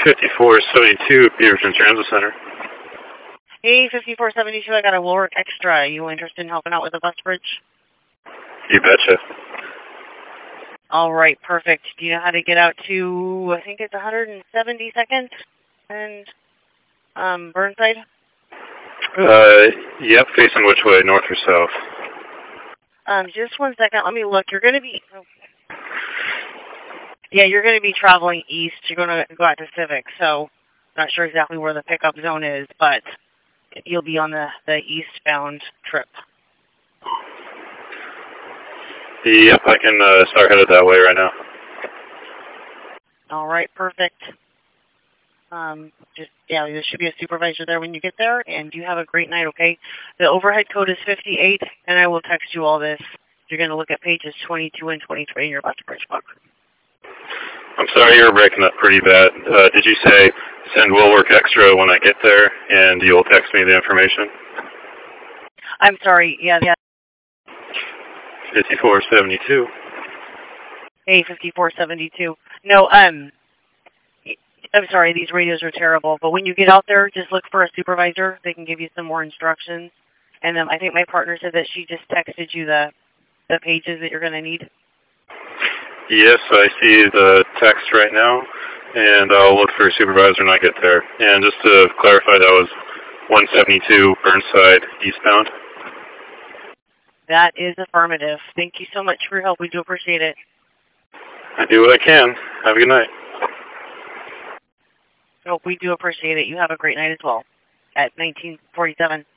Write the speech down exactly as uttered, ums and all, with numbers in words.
fifty-four seventy-two, Beaverton Transit Center. Hey, fifty-four seventy-two, I got a Woolwork Extra. Are you interested in helping out with the bus bridge? You betcha. All right, perfect. Do you know how to get out to, I think it's one hundred seventy-second and um, Burnside? Uh, yep, facing which way, north or south? Um, just one second. Let me look. You're going to be, yeah, you're going to be traveling east. You're going to go out to Civic, so not sure exactly where the pickup zone is, but you'll be on the, the eastbound trip. Yep, I can uh, start headed that way right now. All right, perfect. Um, just, yeah, there should be a supervisor there when you get there, and you have a great night, okay? The overhead code is fifty-eight, and I will text you all this. You're going to look at pages twenty-two and twenty-three in your bus bridge book. I'm sorry, you were breaking up pretty bad. Uh, did you say send Woolwork Extra when I get there, and you'll text me the information? I'm sorry, yeah, yeah. fifty-four seventy-two. Hey, fifty-four seventy-two. No, um... I'm sorry, these radios are terrible, but when you get out there, just look for a supervisor. They can give you some more instructions. And um, I think my partner said that she just texted you the, the pages that you're going to need. Yes, I see the text right now, and I'll look for a supervisor when I get there. And just to clarify, that was one seventy-two Burnside eastbound? That is affirmative. Thank you so much for your help. We do appreciate it. I do what I can. Have a good night. Oh, we do appreciate it. You have a great night as well at nineteen forty-seven.